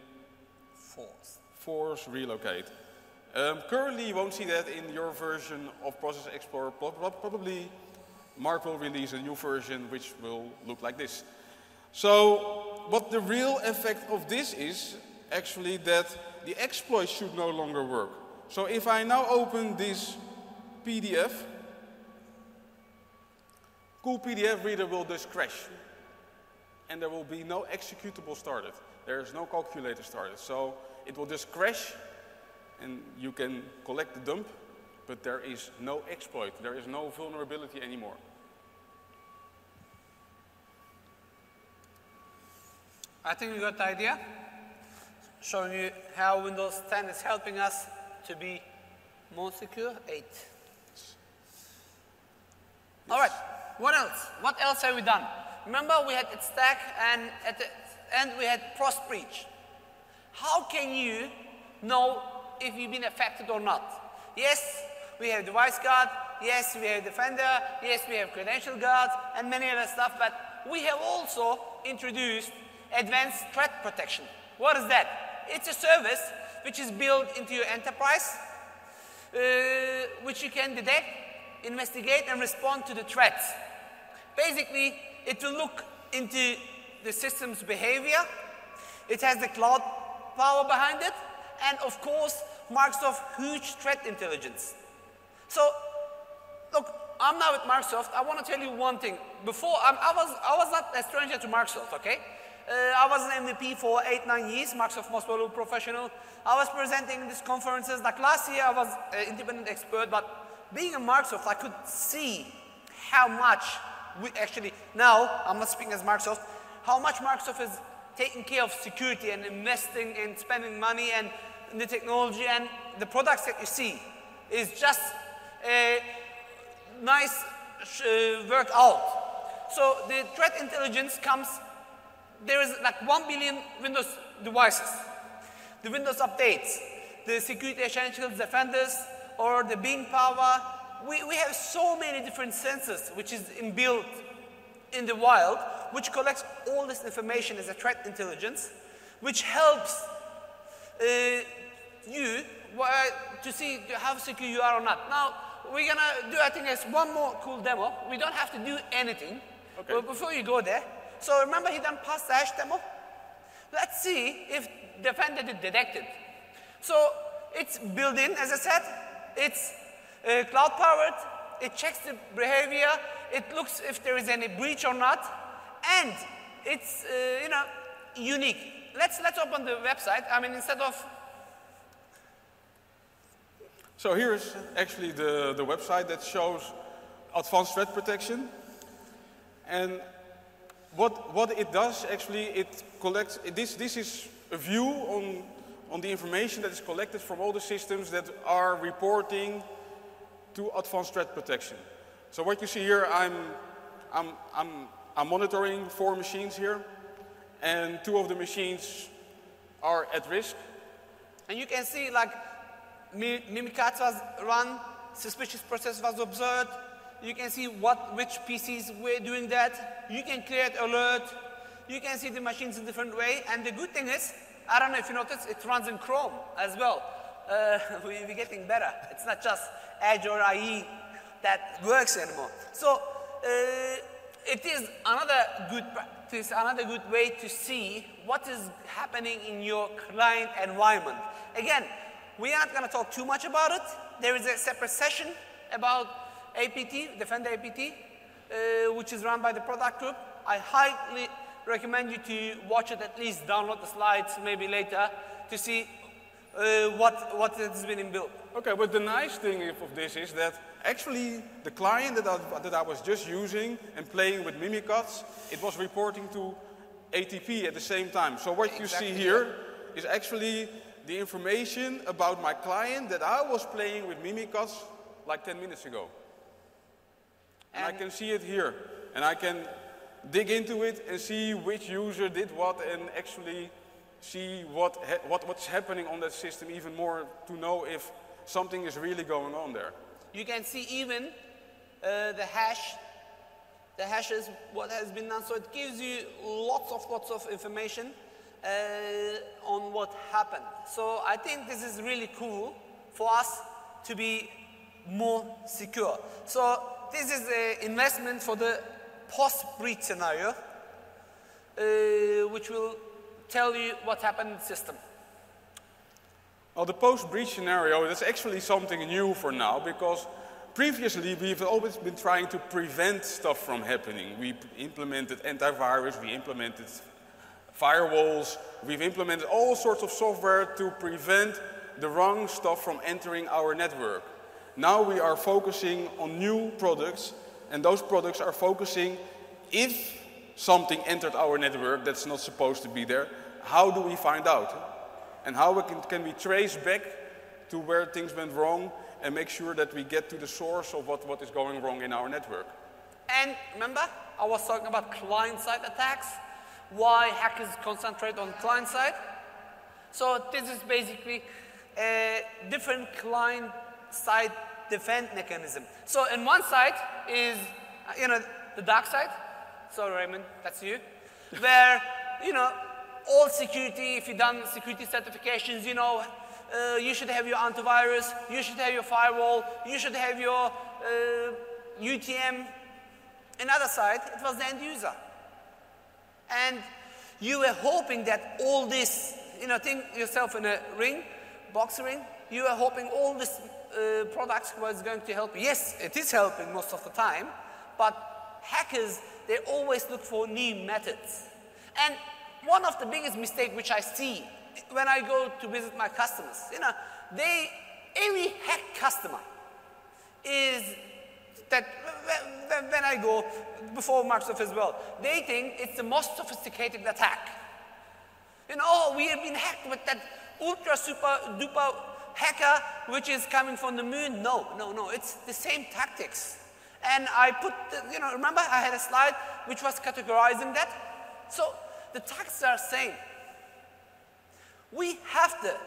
force relocate. Currently, you won't see that in your version of Process Explorer. Probably Mark will release a new version which will look like this. So, what the real effect of this is actually that the exploit should no longer work. So if I now open this PDF, Cool PDF Reader will just crash. And there will be no executable started. There is no calculator started. So it will just crash and you can collect the dump, but there is no exploit. There is no vulnerability anymore. I think you got the idea. Showing you how Windows 10 is helping us to be more secure. 8. All right. What else? What else have we done? Remember we had stack and at the end we had Prost breach. How can you know if you've been affected or not? Yes, we have device guard. Yes, we have defender. Yes, we have credential guards and many other stuff. But we have also introduced advanced threat protection. What is that? It's a service which is built into your enterprise, which you can detect, investigate, and respond to the threats. Basically, it will look into the system's behavior. It has the cloud power behind it, and of course, Microsoft huge threat intelligence. So, look, I'm now with Microsoft. I want to tell you one thing. Before, I was not a stranger to Microsoft, okay? I was an MVP for 8-9 years, Microsoft Most Valuable Professional. I was presenting these conferences. Like last year, I was an independent expert, but being in Microsoft, I could see how much we actually, now, I'm not speaking as Microsoft, how much Microsoft is taking care of security and investing and spending money and in the technology and the products that you see is just a nice work out. So the threat intelligence comes, there is like 1 billion Windows devices. The Windows updates, the security essentials, defenders, or the Bing power. We have so many different sensors which is inbuilt in the wild, which collects all this information as a threat intelligence, which helps you to see how secure you are or not. Now, we're gonna do, I think, there's one more cool demo. We don't have to do anything. Okay. But before you go there, so remember he done pass hash demo? Let's see if Defender did detected. So it's built in, as I said. It's cloud powered. It checks the behavior. It looks if there is any breach or not, and it's unique. Let's open the website. I mean, instead of. So here's actually the website that shows advanced threat protection, and what it does actually, it collects. This is a view on the information that is collected from all the systems that are reporting to advanced threat protection. So what you see here, I'm monitoring 4 machines here, and 2 of the machines are at risk. And you can see like Mimikatz was run, suspicious process was observed. You can see which PCs were doing that. You can create alert. You can see the machines in a different way. And the good thing is, I don't know if you noticed, it runs in Chrome as well. We're getting better. It's not just Edge or IE that works anymore. So it is another good way to see what is happening in your client environment. Again, we are not going to talk too much about it. There is a separate session about APT, Defender APT, which is run by the product group. I highly recommend you to watch it, at least download the slides maybe later to see what has been built. Okay, but the nice thing of this is that actually the client that I was just using and playing with Mimikatz, it was reporting to ATP at the same time. So what you see here is actually the information about my client that I was playing with Mimikatz like 10 minutes ago. And I can see it here. And I can dig into it and see which user did what and actually see what's happening on that system even more to know if something is really going on there. You can see even the hashes, what has been done. So it gives you lots of information on what happened. So I think this is really cool for us to be more secure. So this is an investment for the post-breach scenario, which will tell you what happened in the system. Well, the post-breach scenario, that's actually something new for now, because previously we've always been trying to prevent stuff from happening. We implemented antivirus, we implemented firewalls, we've implemented all sorts of software to prevent the wrong stuff from entering our network. Now we are focusing on new products, and those products are focusing if something entered our network that's not supposed to be there, how do we find out? And how can we trace back to where things went wrong and make sure that we get to the source of what is going wrong in our network. And remember, I was talking about client-side attacks, why hackers concentrate on client-side. So this is basically a different client-side defense mechanism. So on one side is, the dark side. Sorry, Raymond, that's you. Where, all security, if you've done security certifications, you should have your antivirus, you should have your firewall, you should have your UTM. Another side, it was the end user. And you were hoping that all this, think yourself in a ring, box ring, you were hoping all this products was going to help you. Yes, it is helping most of the time, but hackers, they always look for new methods. And one of the biggest mistakes which I see when I go to visit my customers, every hack customer is that when I go before Microsoft as well, they think it's the most sophisticated attack. We have been hacked with that ultra super duper hacker which is coming from the moon. No, it's the same tactics. And I put, remember I had a slide which was categorizing that. So the tactics are same. We have to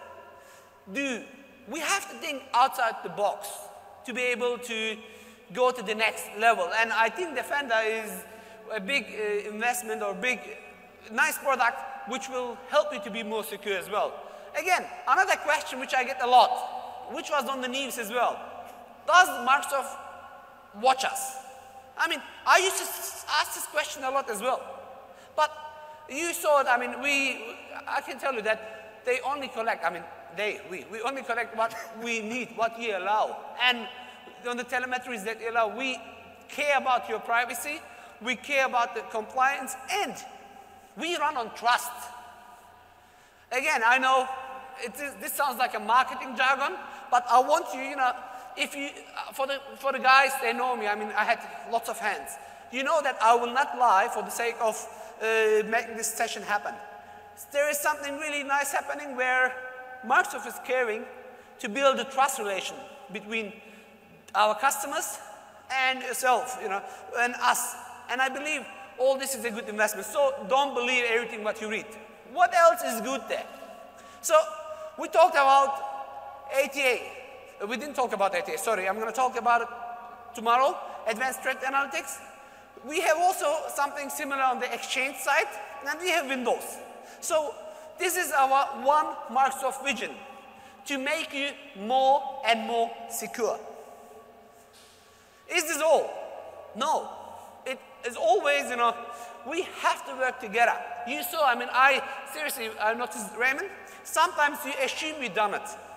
think outside the box to be able to go to the next level. And I think Defender is a big investment or nice product which will help you to be more secure as well. Again, another question which I get a lot, which was on the news as well. Does Microsoft watch us? I used to ask this question a lot as well. But you saw it, I can tell you that they only collect, we only collect what we need, what you allow. And on the telemetries that you allow, we care about your privacy, we care about the compliance, and we run on trust. Again, I know this sounds like a marketing jargon, but I want you, for the guys, they know me, I had lots of hands. You know that I will not lie for the sake of making this session happen. There is something really nice happening where Microsoft is caring to build a trust relation between our customers and yourself, and us. And I believe all this is a good investment. So don't believe everything what you read. What else is good there? So we talked about ATA. We didn't talk about ATA, sorry. I'm going to talk about it tomorrow, Advanced Threat Analytics. We have also something similar on the Exchange side, and we have Windows. So this is our one Microsoft vision, to make you more and more secure. Is this all? No. It is always, we have to work together. You saw, I noticed, Raymond, sometimes you assume you've done it.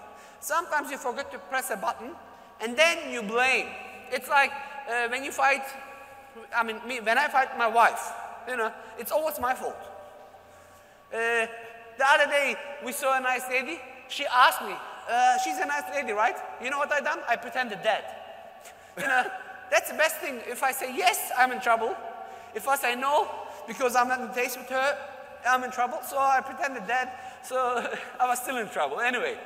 Sometimes you forget to press a button, and then you blame. It's like when you fight, when I fight my wife, it's always my fault. The other day, we saw a nice lady. She asked me, she's a nice lady, right? You know what I done? I pretended dead. That's the best thing. If I say yes, I'm in trouble. If I say no, because I'm not on the taste with her, I'm in trouble. So I pretended dead. So I was still in trouble. Anyway.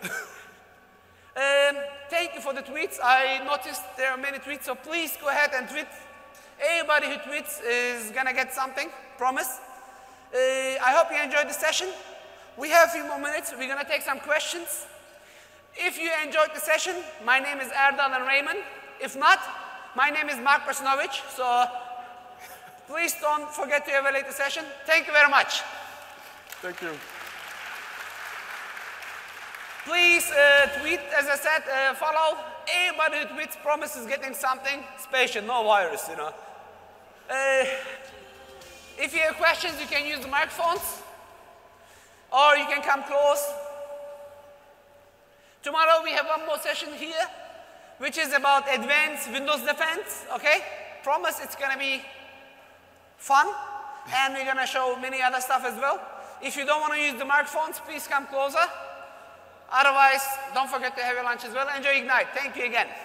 Thank you for the tweets. I noticed there are many tweets, so please go ahead and tweet. Everybody who tweets is gonna get something, promise. I hope you enjoyed the session. We have a few more minutes. We're gonna take some questions. If you enjoyed the session, my name is Erdal and Raymond. If not, my name is Mark Persnovich. So please don't forget to evaluate the session. Thank you very much. Thank you. Please tweet, as I said, follow. Everybody who tweets promises getting something special, no virus, If you have questions, you can use the microphones, or you can come close. Tomorrow we have one more session here, which is about advanced Windows defense, okay? Promise it's gonna be fun, and we're gonna show many other stuff as well. If you don't wanna use the microphones, please come closer. Otherwise, don't forget to have your lunch as well. Enjoy Ignite. Thank you again.